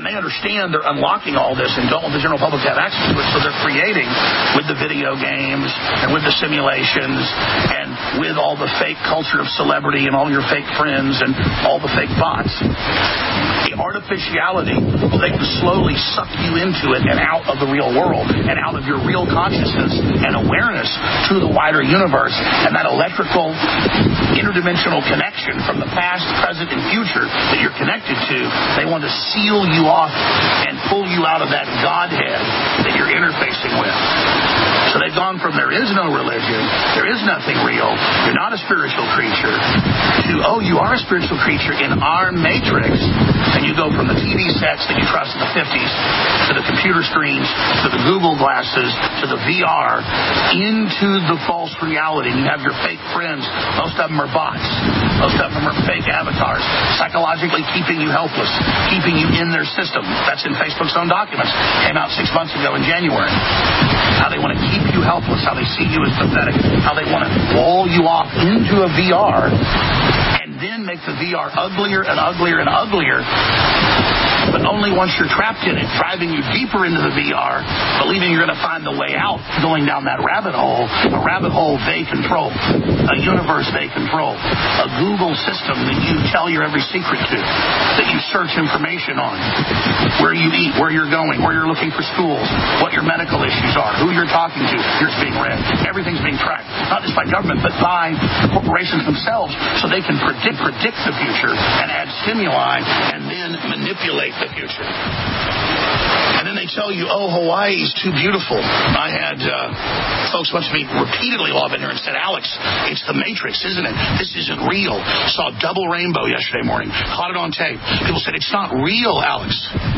Speaker 19: And they understand they're unlocking all this and don't want the general public to have access to it, so they're creating with the video games and with the simulations and with all the fake culture of celebrity and all your fake friends and all the fake bots. The artificiality, they can slowly suck you into it and out of the real world and out of your real consciousness and awareness to the wider universe. And that electrical interdimensional connection from the past, present, and future that you're connected to, they want to seal you off and pull you out of that Godhead that you're interfacing with. So they've gone from there is no religion, there is nothing real, you're not a spiritual creature, to, oh, you are a spiritual creature in our matrix. And you go from the TV sets that you trust in the 50s to the computer screens, to the Google glasses, to the VR, into the false reality. And you have your fake friends. Most of them are bots. Most of them are fake avatars, psychologically keeping you helpless, keeping you in their system. That's in Facebook's own documents. Came out 6 months ago in January. How they want to keep you helpless, how they see you as pathetic, how they want to wall you off into a VR and then make the VR uglier and uglier and uglier. But only once you're trapped in it, driving you deeper into the VR, believing you're going to find the way out, going down that rabbit hole, a rabbit hole they control, a universe they control, a Google system that you tell your every secret to, that you search information on, where you eat, where you're going, where you're looking for schools, what your medical issues are, who you're talking to, yours being read. Everything's being tracked, not just by government, but by corporations themselves, so they can predict the future and add stimuli and then manipulate the future. And then they tell you, oh, Hawaii's too beautiful. I had folks went to me repeatedly while I've been here and said, Alex, it's the Matrix, isn't it? This isn't real. Saw a double rainbow yesterday morning. Caught it on tape. People said, it's not real, Alex.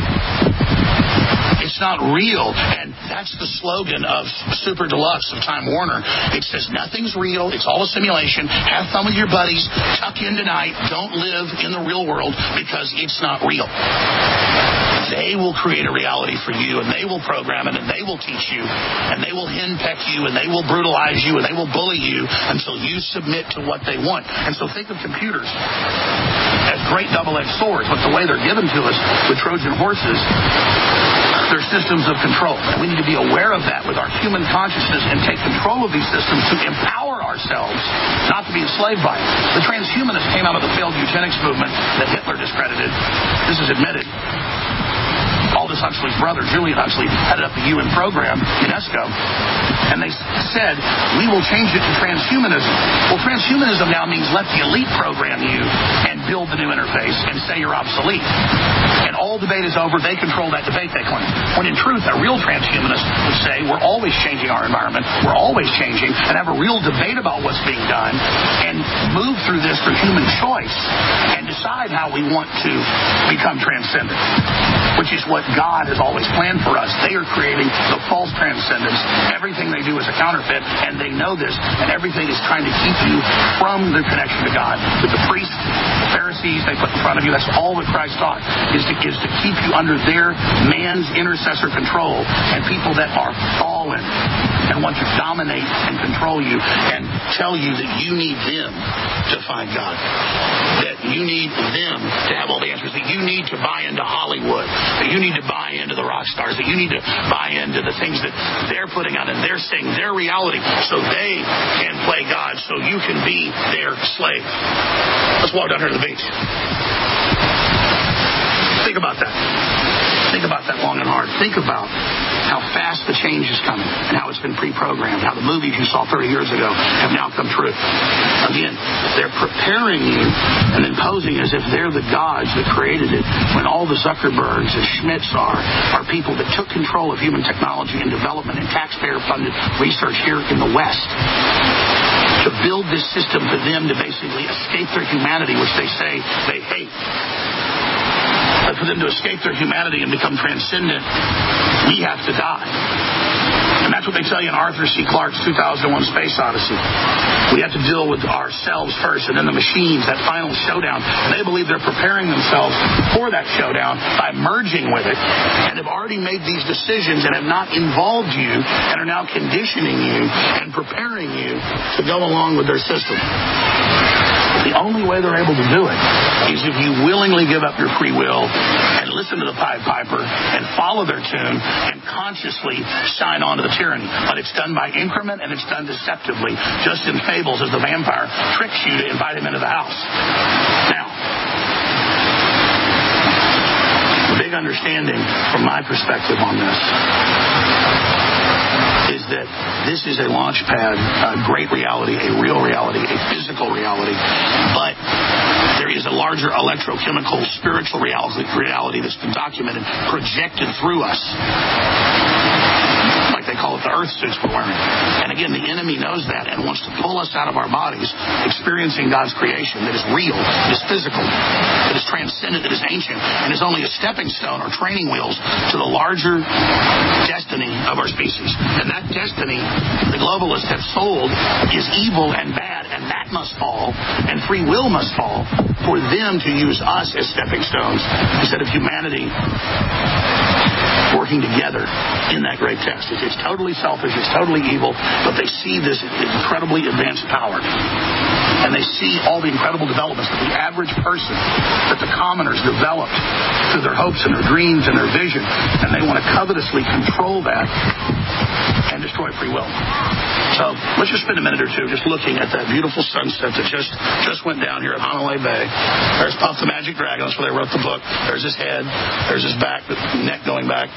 Speaker 19: It's not real. And that's the slogan of Super Deluxe of Time Warner. It says nothing's real. It's all a simulation. Have fun with your buddies. Tuck in tonight. Don't live in the real world because it's not real. They will create a reality for you, and they will program it, and they will teach you, and they will henpeck you, and they will brutalize you, and they will bully you until you submit to what they want. And so think of computers as great double-edged swords, but the way they're given to us with Trojan horses, they're systems of control. And we need to be aware of that with our human consciousness and take control of these systems to empower ourselves, not to be enslaved by it. The transhumanists came out of the failed eugenics movement that Hitler discredited. This is admitted. Aldous Huxley's brother, Julian Huxley, headed up the UN program, UNESCO, and they said, we will change it to transhumanism. Well, transhumanism now means let the elite program you and build the new interface and say you're obsolete. And all debate is over. They control that debate, they claim. When in truth, a real transhumanist would say we're always changing our environment, we're always changing, and have a real debate about what's being done and move through this through human choice and decide how we want to become transcendent, which is what God has always planned for us. They are creating the false transcendence. Everything they do is a counterfeit, and they know this, and everything is trying to keep you from the connection to God. With the priests, the Pharisees they put in front of you, that's all that Christ taught, is to keep you under their man's intercessor control, and people that are fallen and want to dominate and control you and tell you that you need them to find God, that you need them to have all the answers, that you need to buy into Hollywood, that you need to buy into the rock stars, that you need to buy into the things that they're putting out and they're saying their reality so they can play God, so you can be their slave. Let's walk down here to the beach. Think about that. Think about that long and hard. Think about how fast the change is coming and how it's been pre-programmed, how the movies you saw 30 years ago have now come true. Again, they're preparing you and then posing as if they're the gods that created it, when all the Zuckerbergs and Schmitz are people that took control of human technology and development and taxpayer-funded research here in the West to build this system for them to basically escape their humanity, which they say they hate. But for them to escape their humanity and become transcendent, we have to die. And that's what they tell you in Arthur C. Clarke's 2001 Space Odyssey. We have to deal with ourselves first and then the machines, that final showdown. And they believe they're preparing themselves for that showdown by merging with it and have already made these decisions and have not involved you and are now conditioning you and preparing you to go along with their system. The only way they're able to do it is if you willingly give up your free will and and listen to the Pied Piper and follow their tune and consciously sign on to the tyranny. But it's done by increment and it's done deceptively, just in fables as the vampire tricks you to invite him into the house. Now, the big understanding from my perspective on this is that this is a launch pad, a great reality, a real reality, a physical reality, but there is a larger electrochemical, spiritual reality that's been documented, projected through us. Like they call it the earth suits we're wearing. And again, the enemy knows that and wants to pull us out of our bodies, experiencing God's creation that is real, that is physical, that is transcendent, that is ancient, and is only a stepping stone or training wheels to the larger destiny of our species. And that destiny the globalists have sold is evil and bad, and that must fall, and free will must fall for them to use us as stepping stones instead of humanity working together in that great test. It's totally selfish, it's totally evil, but they see this incredibly advanced power. And they see all the incredible developments that the average person, that the commoners developed through their hopes and their dreams and their vision, and they want to covetously control that and destroy free will. So let's just spend a minute or two just looking at that beautiful sunset that just went down here at Hanalei Bay. There's Puff the Magic Dragon. That's where they wrote the book. There's his head. There's his back, the neck going back.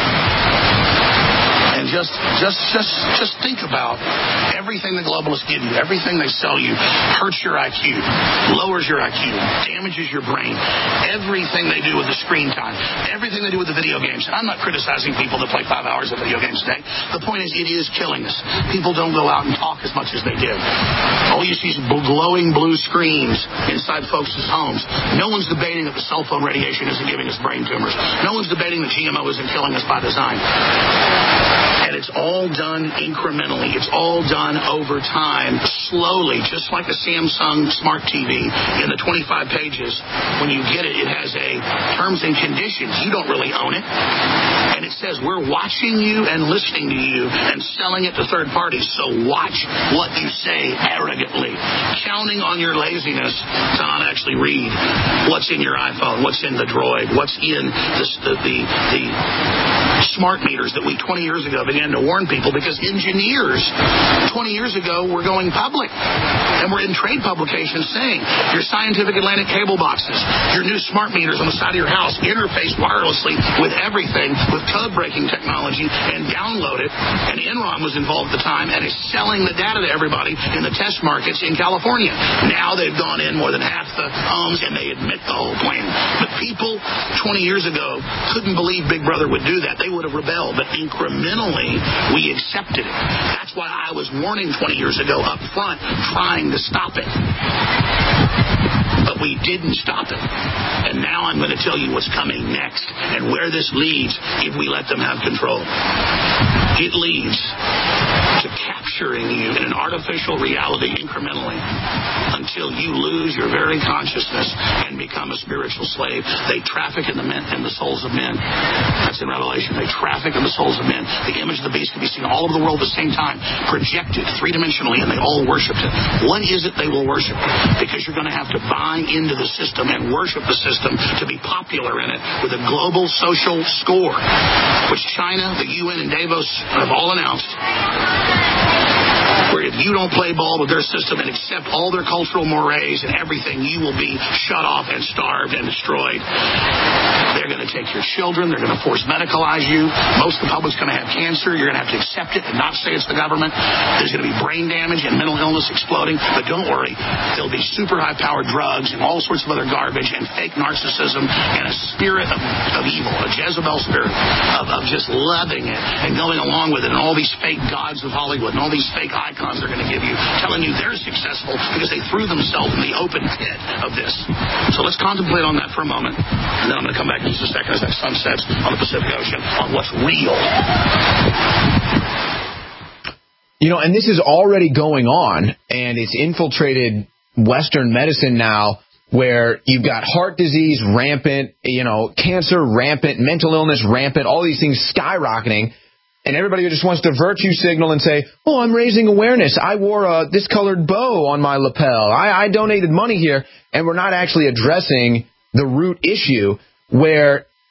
Speaker 19: And just think about everything the globalists give you, everything they sell you, hurts your IQ, lowers your IQ, damages your brain, everything they do with the screen time, everything they do with the video games. And I'm not criticizing people that play 5 hours of video games a day. The point is, it is killing us. People don't go out and talk as much as they did. All you see is glowing blue screens inside folks' homes. No one's debating that the cell phone radiation isn't giving us brain tumors. No one's debating that GMO isn't killing us by design. And it's all done incrementally. It's all done over time, slowly, just like a Samsung Smart TV in the 25 pages. When you get it, it has a terms and conditions. You don't really own it. And it says, we're watching you and listening to you and selling it to third parties. So watch what you say arrogantly, counting on your laziness to not actually read what's in your iPhone, what's in the Droid, what's in the smart meters that we 20 years ago began to warn people, because engineers 20 years ago were going public and were in trade publications saying your Scientific Atlantic cable boxes, your new smart meters on the side of your house interface wirelessly with everything, with code breaking technology, and download it. And Enron was involved at the time and is selling the data to everybody in the test markets in California. Now they've gone in more than half the homes and they admit the whole plan. But people 20 years ago couldn't believe Big Brother would do that. They would have rebelled. But incrementally, we accepted it. That's why I was warning 20 years ago up front, trying to stop it. But we didn't stop it. And now I'm going to tell you what's coming next and where this leads if we let them have control. It leads to capturing you in an artificial reality incrementally until you lose your very consciousness and become a spiritual slave. They traffic in the souls of men. That's in Revelation. They traffic in the souls of men. The image of the beast can be seen all over the world at the same time, projected three-dimensionally, and they all worshiped it. What is it they will worship? Because you're going to have to buy into the system and worship the system to be popular in it with a global social score, which China, the UN, and Davos have all announced. Where if you don't play ball with their system and accept all their cultural mores and everything, you will be shut off and starved and destroyed. They're going to take your children. They're going to force medicalize you. Most of the public's going to have cancer. You're going to have to accept it and not say it's the government. There's going to be brain damage and mental illness exploding. But don't worry. There'll be super high-powered drugs and all sorts of other garbage and fake narcissism and a spirit of evil, a Jezebel spirit of just loving it and going along with it, and all these fake gods of Hollywood and all these fake icons they're going to give you, telling you they're successful because they threw themselves in the open pit of this. So let's contemplate on that for a moment, and then I'm going to come back in just a second as that sun sets on the Pacific Ocean on what's real.
Speaker 4: You know, and this is already going on, and it's infiltrated Western medicine now, where you've got heart disease rampant, cancer rampant, mental illness rampant, all these things skyrocketing. And everybody just wants to virtue signal and say, oh, I'm raising awareness. I wore this colored bow on my lapel. I donated money here. And we're not actually addressing the root issue, where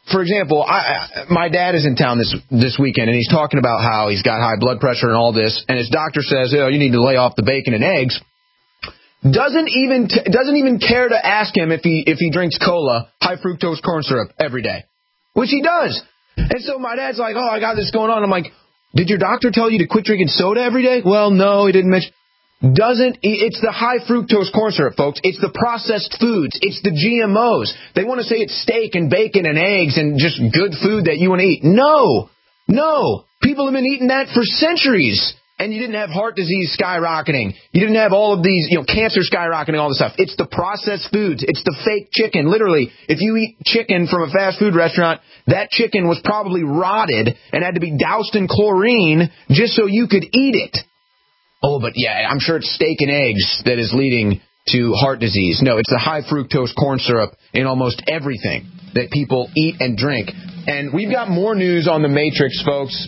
Speaker 4: for example, my dad is in town this weekend, and he's talking about how he's got high blood pressure and all this, and his doctor says, you need to lay off the bacon and eggs. Doesn't even care to ask him if he drinks cola, high fructose corn syrup every day, which he does. And so my dad's like, I got this going on. I'm like, did your doctor tell you to quit drinking soda every day? Well, no, he didn't mention. It's the high fructose corn syrup, folks. It's the processed foods. It's the GMOs. They want to say it's steak and bacon and eggs and just good food that you want to eat. No. People have been eating that for centuries. And you didn't have heart disease skyrocketing. You didn't have all of these, cancer skyrocketing, all this stuff. It's the processed foods. It's the fake chicken. Literally, if you eat chicken from a fast food restaurant, that chicken was probably rotted and had to be doused in chlorine just so you could eat it. Oh, but yeah, I'm sure it's steak and eggs that is leading to heart disease. No, it's the high fructose corn syrup in almost everything that people eat and drink. And we've got more news on the Matrix, folks.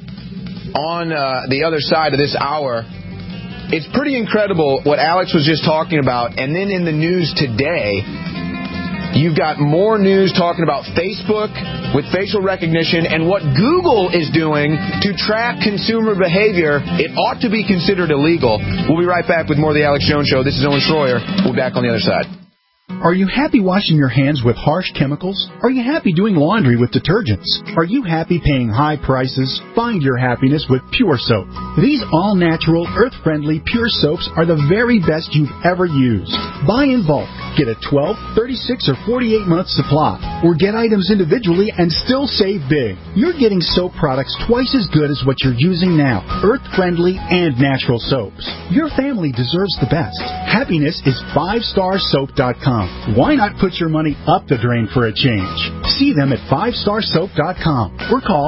Speaker 4: On the other side of this hour, it's pretty incredible what Alex was just talking about. And then in the news today, you've got more news talking about Facebook with facial recognition and what Google is doing to track consumer behavior. It ought to be considered illegal. We'll be right back with more of the Alex Jones Show. This is Owen Schroyer. We'll be back on the other side.
Speaker 18: Are you happy washing your hands with harsh chemicals? Are you happy doing laundry with detergents? Are you happy paying high prices? Find your happiness with Pure Soap. These all-natural, earth-friendly Pure Soaps are the very best you've ever used. Buy in bulk. Get a 12, 36, or 48-month supply. Or get items individually and still save big. You're getting soap products twice as good as what you're using now. Earth-friendly and natural soaps. Your family deserves the best. Happiness is 5starsoap.com. Why not put your money up the drain for a change? See them at 5starsoap.com or call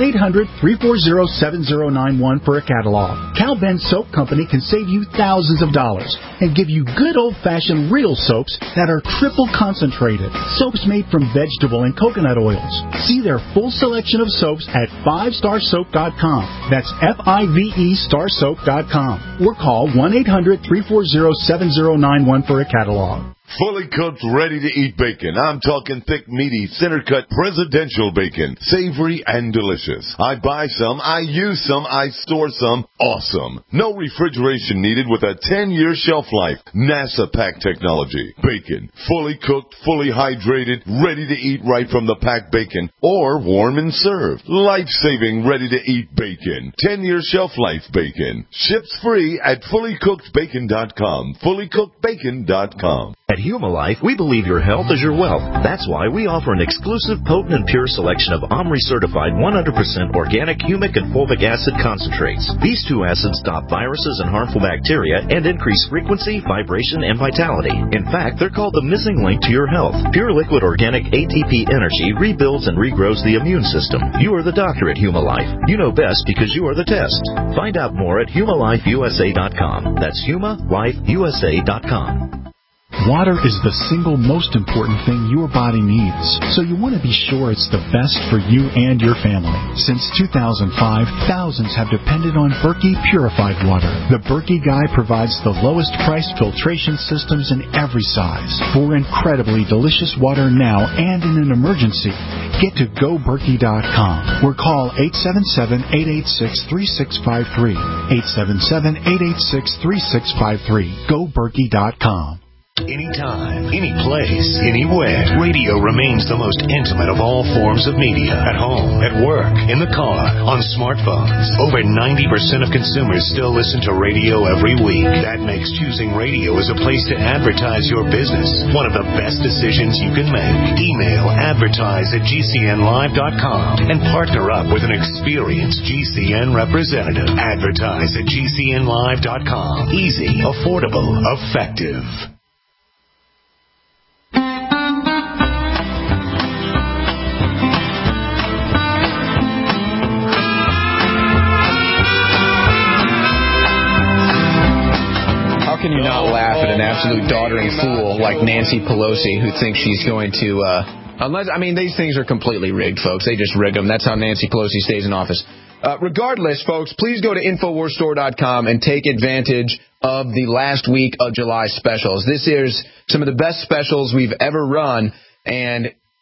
Speaker 18: 1-800-340-7091 for a catalog. Cal Ben Soap Company can save you thousands of dollars and give you good old-fashioned real soaps that are triple concentrated. Soaps made from vegetable and coconut oils. See their full selection of soaps at 5starsoap.com. That's F-I-V-E starsoap.com or call 1-800-340-7091 for a catalog.
Speaker 6: Fully cooked, ready-to-eat bacon. I'm talking thick, meaty, center-cut presidential bacon. Savory and delicious. I buy some, I use some, I store some. Awesome. No refrigeration needed with a 10-year shelf life. NASA pack technology. Bacon. Fully cooked, fully hydrated, ready to eat right from the packed bacon or warm and served. Life-saving, ready-to-eat bacon. 10-year shelf life bacon. Ships free at fullycookedbacon.com. Fullycookedbacon.com.
Speaker 11: At Humalife, we believe your health is your wealth. That's why we offer an exclusive, potent, and pure selection of OMRI-certified 100% organic humic and fulvic acid concentrates. These two acids stop viruses and harmful bacteria and increase frequency, vibration, and vitality. In fact, they're called the missing link to your health. Pure liquid organic ATP energy rebuilds and regrows the immune system. You are the doctor at Humalife. You know best because you are the test. Find out more at humalifeusa.com. That's humalifeusa.com.
Speaker 18: Water is the single most important thing your body needs, so you want to be sure it's the best for you and your family. Since 2005, thousands have depended on Berkey purified water. The Berkey Guy provides the lowest priced filtration systems in every size. For incredibly delicious water now and in an emergency, get to GoBerkey.com or call 877-886-3653. 877-886-3653. GoBerkey.com.
Speaker 1: Anytime, any place, anywhere. Radio remains the most intimate of all forms of media. At home, at work, in the car, on smartphones. Over 90% of consumers still listen to radio every week. That makes choosing radio as a place to advertise your business one of the best decisions you can make. Email advertise@gcnlive.com and partner up with an experienced GCN representative. Advertise at gcnlive.com. Easy, affordable, effective.
Speaker 4: How can you not laugh at an absolute doddering fool like Nancy Pelosi who thinks she's going to, these things are completely rigged, folks. They just rig them. That's how Nancy Pelosi stays in office. Regardless, folks, please go to InfoWarsStore.com and take advantage of the last week of July specials. This is some of the best specials we've ever run, and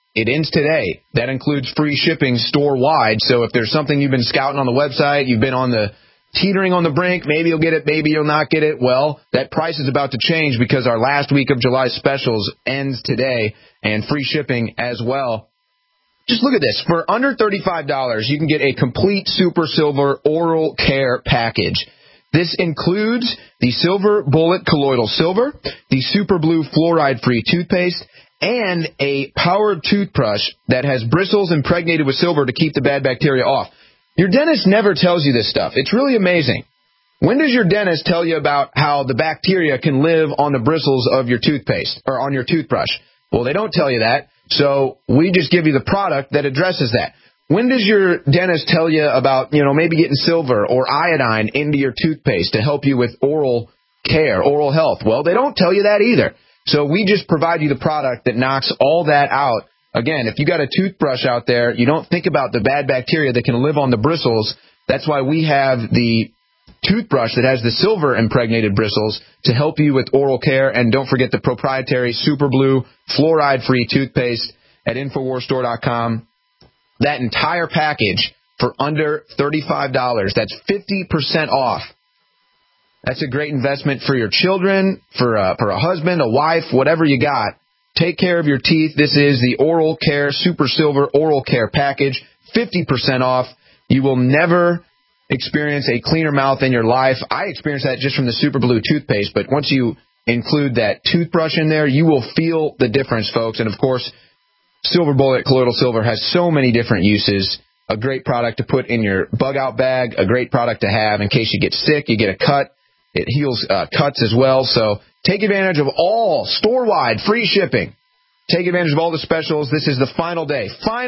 Speaker 4: It ends today. That includes free shipping store-wide. So if there's something you've been scouting on the website, you've been on the teetering on the brink, maybe you'll get it, maybe you'll not get it. Well, that price is about to change because our last week of July specials ends today, and free shipping as well. Just look at this. For under $35, you can get a complete Super Silver oral care package. This includes the Silver Bullet Colloidal Silver, the Super Blue Fluoride-Free Toothpaste, and a powered toothbrush that has bristles impregnated with silver to keep the bad bacteria off. Your dentist never tells you this stuff. It's really amazing. When does your dentist tell you about how the bacteria can live on the bristles of your toothpaste or on your toothbrush? Well, they don't tell you that, so we just give you the product that addresses that. When does your dentist tell you about, maybe getting silver or iodine into your toothpaste to help you with oral care, oral health? Well, they don't tell you that either. So we just provide you the product that knocks all that out. Again, if you got a toothbrush out there, you don't think about the bad bacteria that can live on the bristles. That's why we have the toothbrush that has the silver impregnated bristles to help you with oral care. And don't forget the proprietary Super Blue fluoride-free toothpaste at InfoWarsStore.com. That entire package for under $35. That's 50% off. That's a great investment for your children, for a husband, a wife, whatever you got. Take care of your teeth. This is the Oral Care Super Silver Oral Care Package, 50% off. You will never experience a cleaner mouth in your life. I experienced that just from the Super Blue toothpaste, but once you include that toothbrush in there, you will feel the difference, folks. And, of course, Silver Bullet Colloidal Silver has so many different uses. A great product to put in your bug-out bag, a great product to have in case you get sick, you get a cut. It heals cuts as well. So take advantage of all store-wide free shipping. Take advantage of all the specials. This is the final day,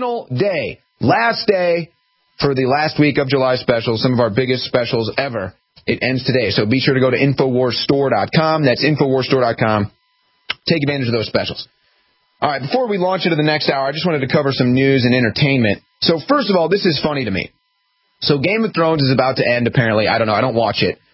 Speaker 4: last day for the last week of July specials, some of our biggest specials ever. It ends today. So be sure to go to InfoWarsStore.com. That's InfoWarsStore.com. Take advantage of those specials. All right, before we launch into the next hour, I just wanted to cover some news and entertainment. So first of all, this is funny to me. So Game of Thrones is about to end, apparently. I don't know. I don't watch it.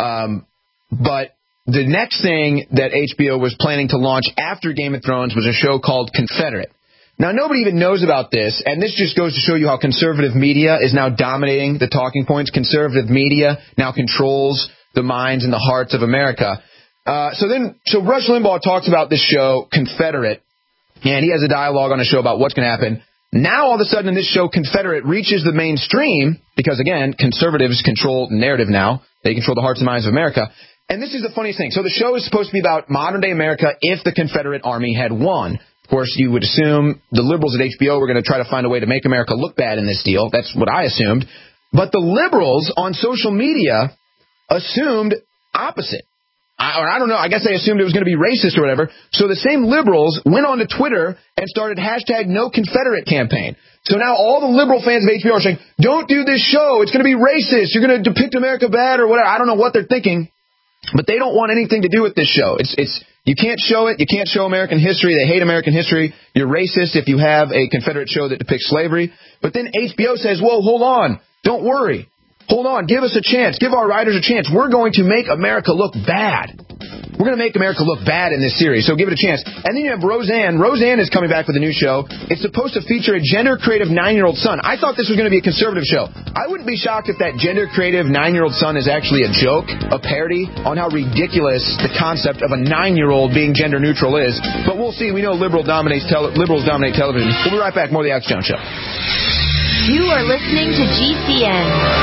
Speaker 4: But the next thing that HBO was planning to launch after Game of Thrones was a show called Confederate. Now, nobody even knows about this, and this just goes to show you how conservative media is now dominating the talking points. Conservative media now controls the minds and the hearts of America. So Rush Limbaugh talks about this show, Confederate, and he has a dialogue on a show about what's going to happen. Now, all of a sudden, this show, Confederate, reaches the mainstream because, again, conservatives control the narrative now. They control the hearts and minds of America. And this is the funniest thing. So the show is supposed to be about modern-day America if the Confederate Army had won. Of course, you would assume the liberals at HBO were going to try to find a way to make America look bad in this deal. That's what I assumed. But the liberals on social media assumed opposite. I don't know. I guess they assumed it was going to be racist or whatever. So the same liberals went on to Twitter and started hashtag No Confederate campaign. So now all the liberal fans of HBO are saying, don't do this show. It's going to be racist. You're going to depict America bad or whatever. I don't know what they're thinking. But they don't want anything to do with this show. You can't show it. You can't show American history. They hate American history. You're racist if you have a Confederate show that depicts slavery. But then HBO says, whoa, hold on. Don't worry. Hold on. Give us a chance. Give our writers a chance. We're going to make America look bad. We're going to make America look bad in this series, so give it a chance. And then you have Roseanne. Roseanne is coming back with a new show. It's supposed to feature a gender-creative 9-year-old son. I thought this was going to be a conservative show. I wouldn't be shocked if that gender-creative 9-year-old son is actually a joke, a parody on how ridiculous the concept of a 9-year-old being gender-neutral is. But we'll see. We know liberals dominate television. We'll be right back. More of the Alex Jones Show.
Speaker 20: You are listening to GCN.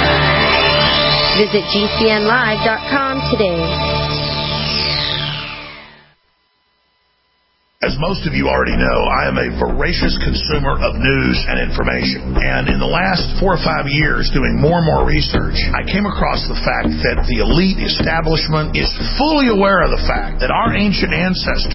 Speaker 20: Visit GCNlive.com today.
Speaker 5: As most of you already know, I am a voracious consumer of news and information. And in the last 4 or 5 years, doing more and more research, I came across the fact that the elite establishment is fully aware of the fact that our ancient ancestors